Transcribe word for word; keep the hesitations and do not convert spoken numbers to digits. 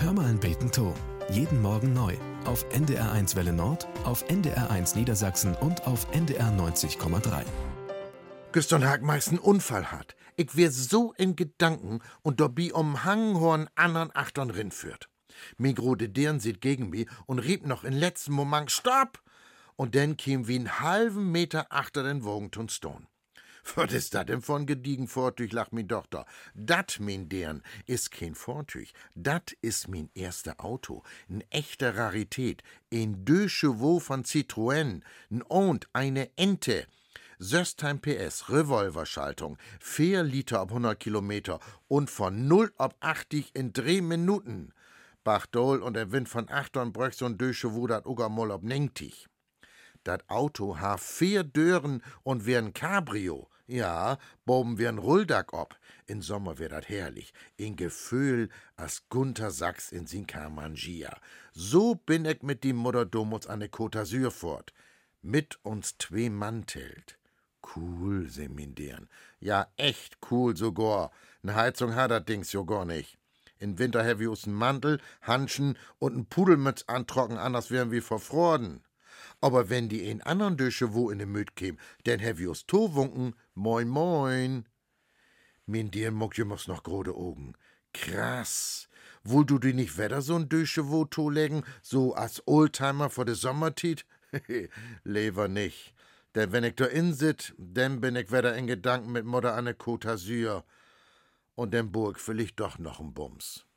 Hör mal ein Beten to. Jeden Morgen neu. Auf N D R eins Welle Nord, auf N D R eins Niedersachsen und auf N D R neunzig Komma drei. Gestern hag meist einen Unfall hat. Ich wär so in Gedanken und dobi um Hanghorn andern Achtern rinführt. Mi grode Dirn sieht gegen mi und rieb noch in letzten Moment Stopp! Und dann käm wie einen halben Meter achter den Wogenton Stone. Was ist dat denn von gediegen Vortüch, lacht mi Tochter. Dat, min Dirn, is kein Vortüch. Dat is min erster Auto. N echte Rarität. Ein deux Chevaux von Citroën. N und eine Ente. sechzehn P S, Revolverschaltung, vier Liter ab hundert Kilometer und von null ab achtzig in drei Minuten. Bachdol und der Wind von achtern bröch so'n deux Chevaux dat ugamol ob neunzig. Dat Auto ha vier Dören und wär ein Cabrio. Ja, boben wär ein Rulldack ob. In Sommer wär dat herrlich. In Gefühl as Gunter Sachs in sin Carmangia. So bin ich mit die Mutter Domus an de Côte d'Azur fort. Mit uns zwei Mantelt. Cool, se min Dirn. Ja, echt cool sogar. Ne Heizung hat dat Dings jo gar nicht. In Winter heavy us n Mantel, Handschen und n Pudelmütz antrocken, anders wären wir verfroren. Aber wenn die ein andern Dösche wo in de Müt käm, denn heavy us Towunken, moin moin. Min Dirn muck je muss noch grode Augen. Krass. Wohl du die nicht wedder so'n Dösche wo to legen, so als Oldtimer vor de Sommertit? Lever nicht. Denn wenn ich da in sit, dann bin ich wieder in Gedanken mit Mutter an der Côte d'Azur. Und den Burg will ich doch noch n Bums.